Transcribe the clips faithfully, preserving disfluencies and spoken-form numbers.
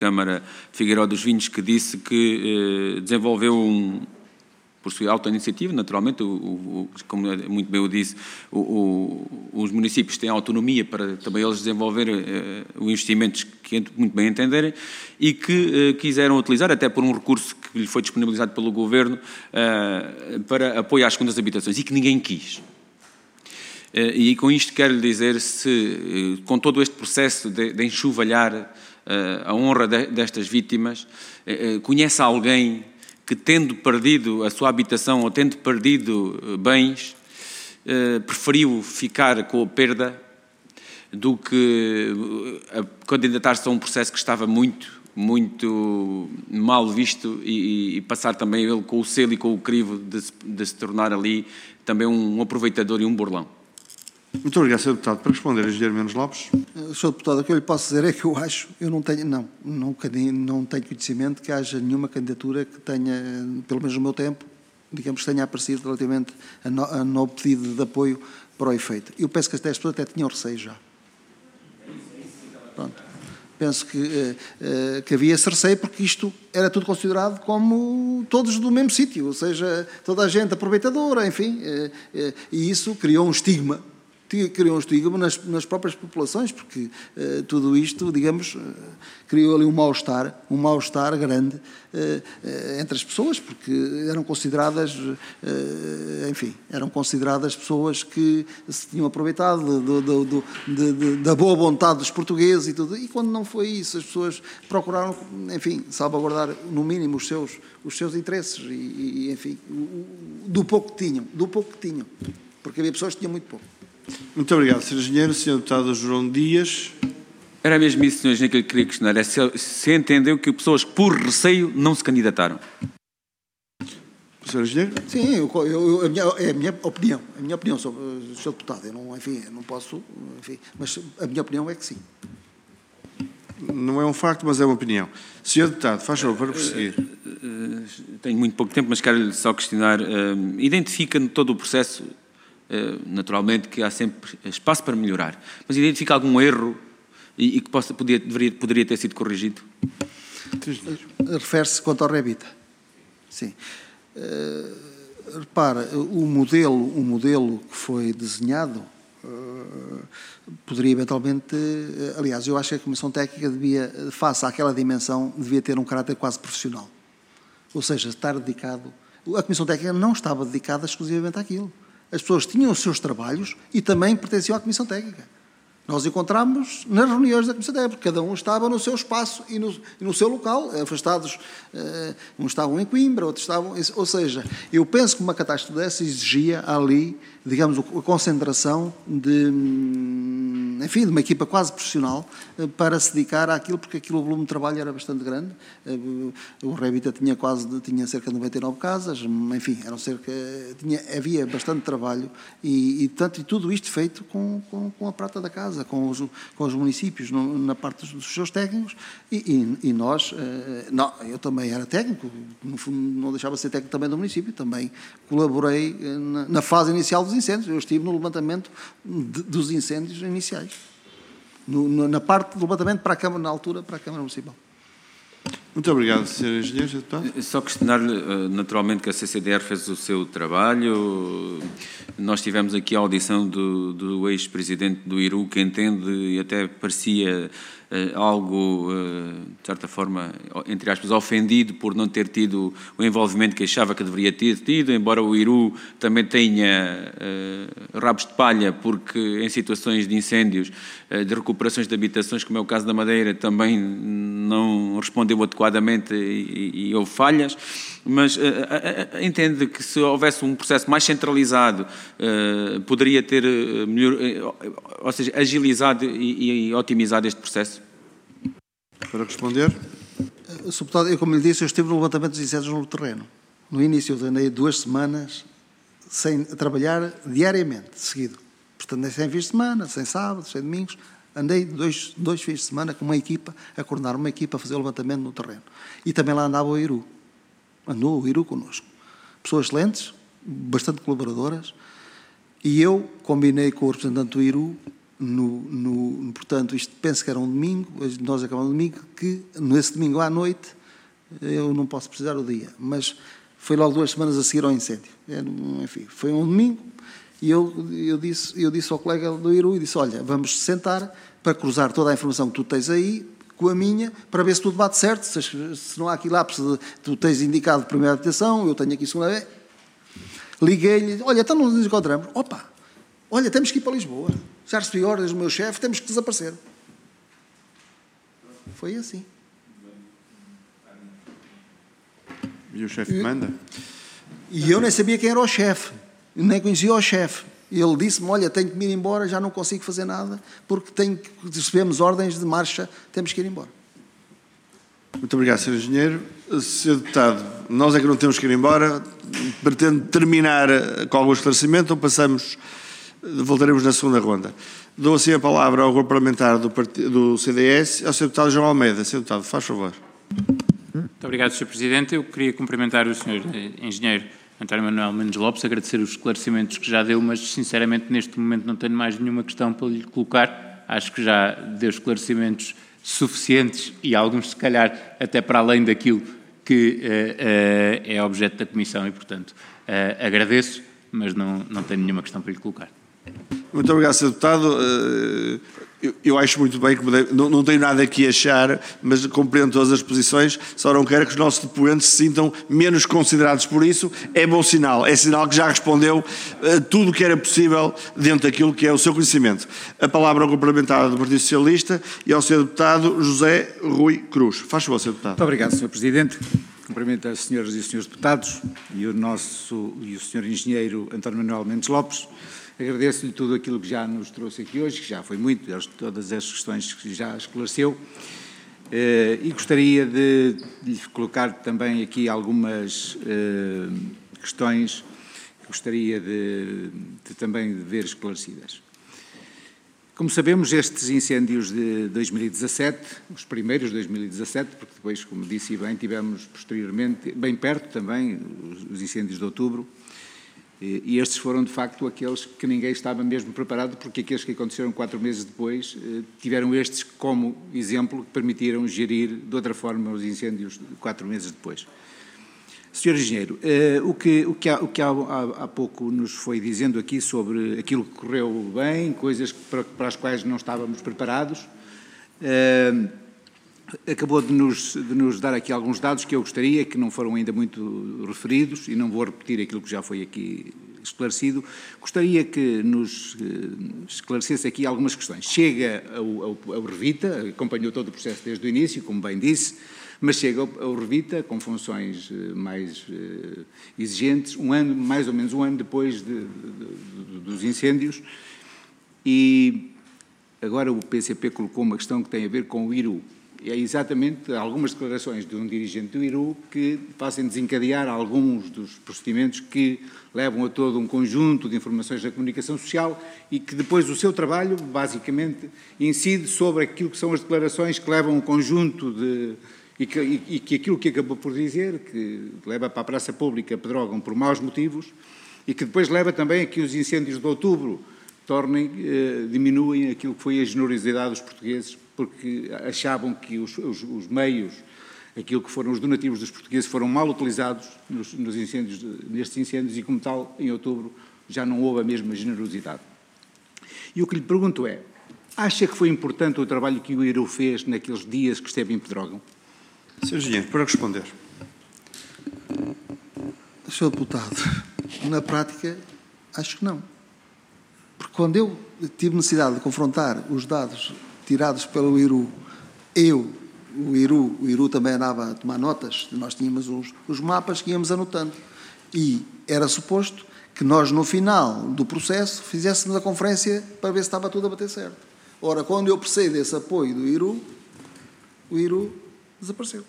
Câmara de Figueiró dos Vinhos, que disse que eh, desenvolveu um, por sua auto-iniciativa, naturalmente, o, o, como muito bem eu disse, o, o, os municípios têm autonomia para também eles desenvolverem eh, os investimentos que muito bem entenderem e que eh, quiseram utilizar, até por um recurso que lhe foi disponibilizado pelo Governo, eh, para apoio às segundas habitações, e que ninguém quis. E com isto quero lhe dizer se, com todo este processo de, de enxovalhar a honra de, destas vítimas, conhece alguém que, tendo perdido a sua habitação ou tendo perdido bens, preferiu ficar com a perda do que candidatar-se a um processo que estava muito, muito mal visto e, e passar também ele com o selo e com o crivo de, de se tornar ali também um aproveitador e um burlão. Muito obrigado, senhor Deputado. Para responder, Engenheiro Menos Lopes. senhor Deputado, o que eu lhe posso dizer é que eu acho, eu não tenho, não, não, não tenho conhecimento que haja nenhuma candidatura que tenha, pelo menos no meu tempo, digamos que tenha aparecido relativamente a, no, a novo pedido de apoio para o efeito. Eu penso que até as pessoas até tinham receio já. Pronto. Penso que, uh, que havia esse receio porque isto era tudo considerado como todos do mesmo sítio, ou seja, toda a gente aproveitadora, enfim, uh, uh, e isso criou um estigma. criou um estigma nas, nas próprias populações, porque uh, tudo isto, digamos, uh, criou ali um mal-estar, um mal-estar grande uh, uh, entre as pessoas, porque eram consideradas, uh, enfim, eram consideradas pessoas que se tinham aproveitado do, do, do, de, de, da boa vontade dos portugueses e tudo, e quando não foi isso, as pessoas procuraram, enfim, salvaguardar no mínimo os seus, os seus interesses e, e enfim, do pouco que tinham, do pouco que tinham, porque havia pessoas que tinham muito pouco. Muito obrigado, senhor Engenheiro. senhor Deputado João Dias. Era mesmo isso, senhor Engenheiro, que eu queria questionar. É se, se entendeu que pessoas por receio não se candidataram. senhor Engenheiro? Sim, eu, eu, a minha, é a minha opinião. A minha opinião sobre o senhor Deputado. Eu não, enfim, eu não posso, enfim, mas a minha opinião é que sim. Não é um facto, mas é uma opinião. senhor Deputado, faz favor para prosseguir. Tenho muito pouco tempo, mas quero só questionar. Identifica no todo o processo, naturalmente, que há sempre espaço para melhorar, mas identifica algum erro e, e que possa, podia, deveria, poderia ter sido corrigido? Refere-se quanto ao Revita. Sim. Uh, repara, o modelo, o modelo que foi desenhado uh, poderia eventualmente, uh, aliás, eu acho que a Comissão Técnica devia, face àquela dimensão, devia ter um caráter quase profissional. Ou seja, estar dedicado... A Comissão Técnica não estava dedicada exclusivamente àquilo. As pessoas tinham os seus trabalhos e também pertenciam à Comissão Técnica. Nós encontramos nas reuniões da Comissão Técnica, porque cada um estava no seu espaço e no, e no seu local, afastados, uh, uns estavam em Coimbra, outros estavam... Ou seja, eu penso que uma catástrofe dessa exigia ali, digamos, a concentração de, enfim, de uma equipa quase profissional uh, para se dedicar àquilo, porque aquilo, o volume de trabalho era bastante grande. Uh, o Revita tinha quase, tinha cerca de noventa e nove casas, enfim, eram cerca, tinha, havia bastante trabalho e, e, tanto, e tudo isto feito com, com, com a prata da casa, com os, com os municípios no, na parte dos, dos seus técnicos e, e, e nós, eh, não, eu também era técnico, no fundo não deixava de ser técnico também do município, também colaborei na, na fase inicial dos incêndios, eu estive no levantamento de, dos incêndios iniciais, no, no, na parte do levantamento para a Câmara, na altura, para a Câmara Municipal. Muito obrigado, senhor Engenheiro. senhor Deputado. Só questionar-lhe, naturalmente, que a C C D R fez o seu trabalho. Nós tivemos aqui a audição do, do ex-presidente do I R U, que entende, e até parecia uh, algo, uh, de certa forma, entre aspas, ofendido por não ter tido o envolvimento que achava que deveria ter tido, embora o I R U também tenha uh, rabos de palha, porque em situações de incêndios, uh, de recuperações de habitações, como é o caso da Madeira, também não respondeu adequadamente e, e houve falhas, mas uh, uh, uh, entende que se houvesse um processo mais centralizado, uh, poderia ter uh, melhor, uh, ou seja, agilizado e, e otimizado este processo? Para responder. senhor Deputado, eu, como lhe disse, eu estive no levantamento dos incêndios no terreno. No início eu andei duas semanas sem trabalhar diariamente, seguido. Portanto, andei sem fins de semana, sem sábados, sem domingos. Andei dois, dois fins de semana com uma equipa, a coordenar uma equipa a fazer o levantamento no terreno. E também lá andava o I R U. Andou o I R U connosco. Pessoas excelentes, bastante colaboradoras, e eu combinei com o representante do I R U no, no, portanto, isto penso que era um domingo, nós acabamos um domingo, que nesse domingo à noite, eu não posso precisar o dia, mas foi logo duas semanas a seguir ao incêndio. Enfim, foi um domingo e eu, eu, disse, eu disse ao colega do Iru, e disse, olha, vamos sentar para cruzar toda a informação que tu tens aí com a minha, para ver se tudo bate certo, se, se não há aqui lápis, tu tens indicado primeira habitação, eu tenho aqui segunda. Liguei-lhe, olha, então nos encontramos. Opa, olha, temos que ir para Lisboa. Já recebi ordens do meu chefe, temos que desaparecer. Foi assim. E o chefe manda? E eu nem sabia quem era o chefe, nem conhecia o chefe. Ele disse-me, olha, tenho que me ir embora, já não consigo fazer nada, porque tenho que, recebemos ordens de marcha, temos que ir embora. Muito obrigado, senhor Engenheiro. senhor Deputado, nós é que não temos que ir embora. Pretendo terminar com algum esclarecimento ou passamos, voltaremos na segunda ronda. Dou assim a palavra ao grupo parlamentar do, partido, do C D S, ao senhor Deputado João Almeida. senhor Deputado, faz favor. Muito obrigado, senhor Presidente. Eu queria cumprimentar o senhor Engenheiro António Manuel Mendes Lopes, agradecer os esclarecimentos que já deu, mas sinceramente neste momento não tenho mais nenhuma questão para lhe colocar. Acho que já deu esclarecimentos suficientes e alguns, se calhar, até para além daquilo que uh, uh, é objeto da Comissão e, portanto, uh, agradeço, mas não, não tenho nenhuma questão para lhe colocar. Muito obrigado, senhor Deputado. Eu, eu acho muito bem que não, não tenho nada aqui a achar, mas compreendo todas as posições, só não quero que os nossos depoentes se sintam menos considerados por isso. É bom sinal, é sinal que já respondeu a tudo o que era possível dentro daquilo que é o seu conhecimento. A palavra ao complementar do Partido Socialista e ao senhor Deputado José Rui Cruz. Faz favor, senhor Deputado. Muito obrigado, senhor Presidente. Cumprimento as senhoras e os senhores deputados e o nosso e o senhor Engenheiro António Manuel Mendes Lopes. Agradeço-lhe tudo aquilo que já nos trouxe aqui hoje, que já foi muito, todas as questões que já esclareceu, e gostaria de lhe colocar também aqui algumas questões que gostaria de, de também de ver esclarecidas. Como sabemos, estes incêndios de dois mil e dezassete, os primeiros de dois mil e dezassete, porque depois, como disse bem, tivemos posteriormente, bem perto também, os incêndios de outubro, e estes foram, de facto, aqueles que ninguém estava mesmo preparado, porque aqueles que aconteceram quatro meses depois tiveram estes como exemplo que permitiram gerir de outra forma os incêndios quatro meses depois. senhor Engenheiro, o que, o que, há, o que há, há, há pouco nos foi dizendo aqui sobre aquilo que correu bem, coisas para, para as quais não estávamos preparados, acabou de nos, de nos dar aqui alguns dados que eu gostaria, que não foram ainda muito referidos, e não vou repetir aquilo que já foi aqui esclarecido. Gostaria que nos esclarecesse aqui algumas questões. Chega ao, ao, ao Revita, acompanhou todo o processo desde o início, como bem disse, mas chega ao, ao Revita com funções mais uh, exigentes, um ano, mais ou menos um ano depois de, de, de, dos incêndios, e agora o P C P colocou uma questão que tem a ver com o Iru. É exatamente algumas declarações de um dirigente do Iru que fazem desencadear alguns dos procedimentos que levam a todo um conjunto de informações da comunicação social e que depois o seu trabalho, basicamente, incide sobre aquilo que são as declarações que levam um conjunto de... e que, e, e que aquilo que acabou por dizer, que leva para a praça pública Pedrógão por maus motivos e que depois leva também a que os incêndios de outubro tornem, eh, diminuem aquilo que foi a generosidade dos portugueses, porque achavam que os, os, os meios, aquilo que foram os donativos dos portugueses, foram mal utilizados nos, nos incêndios, nestes incêndios e, como tal, em outubro já não houve a mesma generosidade. E o que lhe pergunto é, acha que foi importante o trabalho que o Iru fez naqueles dias que esteve em Pedrógão? senhor Engenheiro, para responder. senhor Deputado, na prática, acho que não. Porque quando eu tive necessidade de confrontar os dados tirados pelo Iru, eu, o Iru, o Iru também andava a tomar notas, nós tínhamos os, os mapas que íamos anotando. E era suposto que nós, no final do processo, fizéssemos a conferência para ver se estava tudo a bater certo. Ora, quando eu precisei desse apoio do Iru, o Iru desapareceu.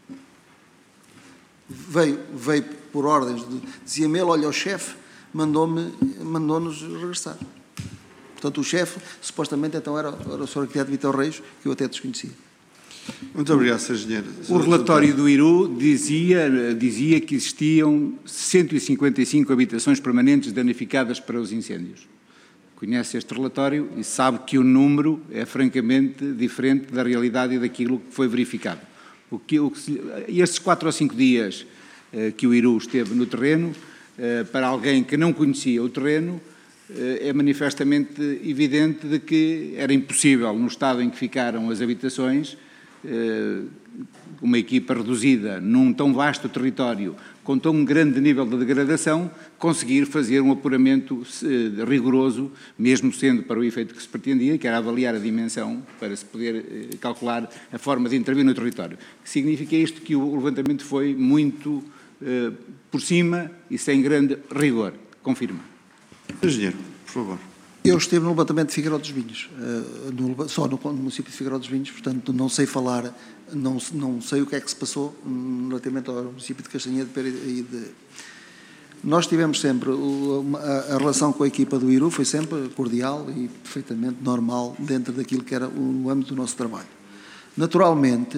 Veio, veio por ordens, de, dizia-me ele, olha, o chefe mandou-me, mandou-nos regressar. Portanto, o chefe, supostamente, então era, era o senhor arquiteto Vitor Reis, que eu até desconhecia. Muito obrigado, senhor Engenheiro. O relatório do Iru dizia, dizia que existiam cento e cinquenta e cinco habitações permanentes danificadas para os incêndios. conhece este relatório e sabe que o número é francamente diferente da realidade e daquilo que foi verificado. O que, o que, estes quatro ou cinco dias eh, que o I R U esteve no terreno, eh, para alguém que não conhecia o terreno, é manifestamente evidente de que era impossível, no estado em que ficaram as habitações, uma equipa reduzida num tão vasto território, com tão grande nível de degradação, conseguir fazer um apuramento rigoroso, mesmo sendo para o efeito que se pretendia, que era avaliar a dimensão para se poder calcular a forma de intervir no território. Significa isto que o levantamento foi muito por cima e sem grande rigor. Confirma. Engenheiro, por favor. Eu estive no levantamento de Figueiró dos Vinhos, no, só no, no município de Figueiró dos Vinhos, portanto não sei falar, não, não sei o que é que se passou relativamente ao município de Castanheira de Pera e de... Nós tivemos sempre, a, a relação com a equipa do I R U foi sempre cordial e perfeitamente normal dentro daquilo que era o âmbito do nosso trabalho. Naturalmente,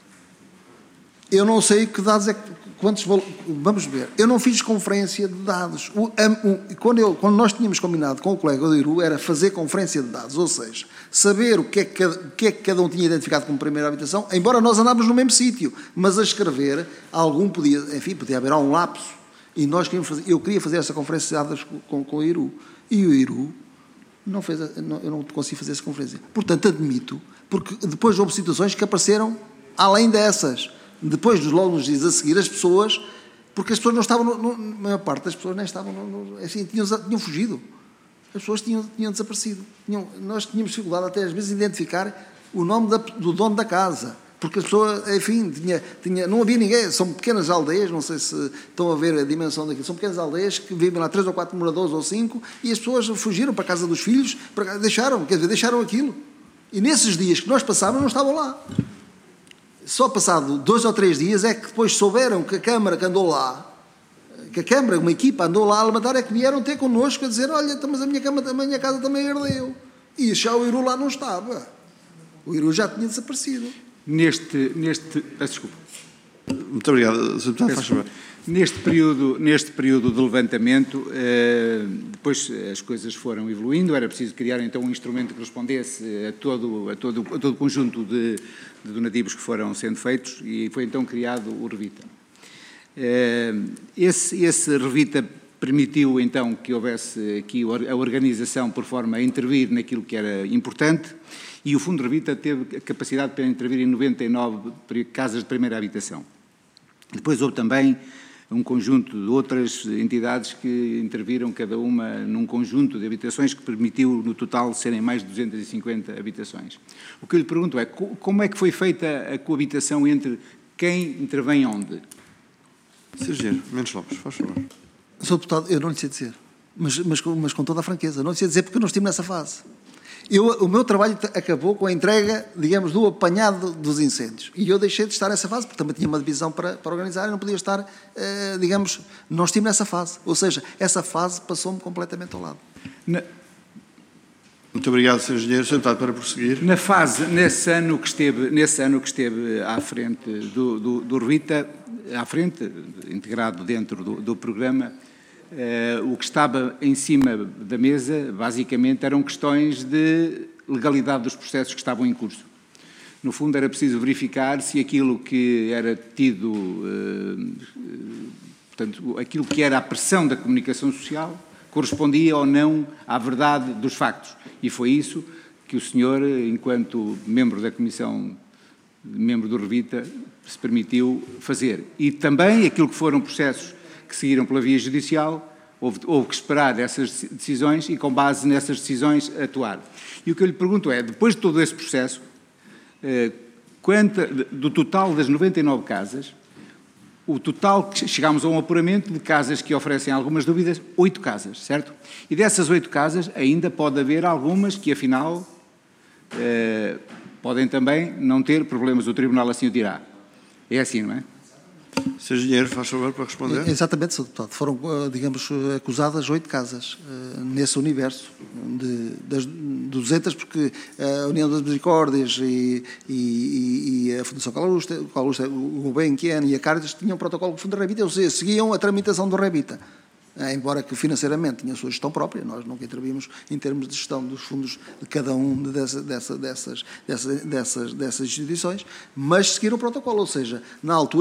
eu não sei que dados é que... Quantos, vamos ver, eu não fiz conferência de dados. O, o, quando, eu, quando nós tínhamos combinado com o colega do I R U era fazer conferência de dados, ou seja, saber o que, é que, o que é que cada um tinha identificado como primeira habitação, embora nós andávamos no mesmo sítio, mas a escrever, algum podia, enfim, podia haver um lapso, e nós queríamos fazer, eu queria fazer essa conferência de dados com, com o I R U, e o I R U não fez, não, eu não consegui fazer essa conferência. Portanto, admito, porque depois houve situações que apareceram além dessas. Depois, logo nos dias a seguir, as pessoas, porque as pessoas não estavam, no, no, a maior parte das pessoas nem estavam, no, no, assim, tinham, tinham fugido. As pessoas tinham, tinham desaparecido. Tinham, nós tínhamos dificuldade até às vezes em identificar o nome da, do dono da casa, porque as pessoas, enfim, tinha, tinha, não havia ninguém, são pequenas aldeias, não sei se estão a ver a dimensão daquilo, são pequenas aldeias que vivem lá três ou quatro moradores ou cinco, e as pessoas fugiram para a casa dos filhos, para, deixaram, quer dizer, deixaram aquilo. E nesses dias que nós passávamos não estavam lá. Só passado dois ou três dias é que depois souberam que a Câmara que andou lá, que a Câmara, uma equipa andou lá a levantar, é que vieram ter connosco a dizer, olha, mas a minha, cama, a minha casa também ardeu. E já o I R U lá não estava. O I R U já tinha desaparecido. Neste, neste, peço desculpa. Muito obrigado, senhor Deputado, faz favor. Neste período, neste período de levantamento, eh, depois as coisas foram evoluindo, era preciso criar então um instrumento que respondesse a todo, a todo, a todo o conjunto de, de donativos que foram sendo feitos e foi então criado o Revita. Eh, esse, esse Revita permitiu então que houvesse aqui a organização por forma a intervir naquilo que era importante e o Fundo Revita teve a capacidade para intervir em noventa e nove casas de primeira habitação. Depois houve também um conjunto de outras entidades que interviram, cada uma num conjunto de habitações que permitiu, no total, serem mais de duzentas e cinquenta habitações. O que eu lhe pergunto é, como é que foi feita a coabitação entre quem intervém onde? senhor Engenheiro Mendes Lopes, faz favor. senhor Deputado, eu não lhe sei dizer, mas, mas, mas com toda a franqueza, não lhe sei dizer porque eu não estive nessa fase. Eu, o meu trabalho acabou com a entrega, digamos, do apanhado dos incêndios. E eu deixei de estar nessa fase, porque também tinha uma divisão para, para organizar e não podia estar, eh, digamos, não estive nessa fase. Ou seja, essa fase passou-me completamente ao lado. Na, Muito obrigado, senhor Engenheiro. senhor Deputado, para prosseguir. Na fase, nesse ano que esteve, nesse ano que esteve à frente do, do, do Revita, à frente, integrado dentro do, do programa, Uh, o que estava em cima da mesa, basicamente, eram questões de legalidade dos processos que estavam em curso. No fundo, era preciso verificar se aquilo que era tido, uh, portanto, aquilo que era a pressão da comunicação social, correspondia ou não à verdade dos factos. E foi isso que o senhor, enquanto membro da Comissão, membro do Revita, se permitiu fazer. E também aquilo que foram processos que seguiram pela via judicial, houve, houve que esperar essas decisões e, com base nessas decisões, atuar. E o que eu lhe pergunto é, depois de todo esse processo, eh, quanta, do total das noventa e nove casas, o total, chegámos a um apuramento de casas que oferecem algumas dúvidas, oito casas, certo? E dessas oito casas, ainda pode haver algumas que, afinal, eh, podem também não ter problemas, o Tribunal assim o dirá. É assim, não é? senhor Engenheiro, faz favor para responder. Exatamente, senhor Deputado. Foram, digamos, acusadas oito casas uh, nesse universo de, das duzentas, porque a União das Misericórdias e, e, e a Fundação Calusta, o Gulbenkian e a Caritas tinham um protocolo de Fundo Revita, ou seja, seguiam a tramitação do Revita. embora que financeiramente tinha a sua gestão própria, nós nunca intervimos em termos de gestão dos fundos de cada um dessa, dessa, dessas, dessas, dessas, dessas instituições, mas seguiram o protocolo, ou seja, na altura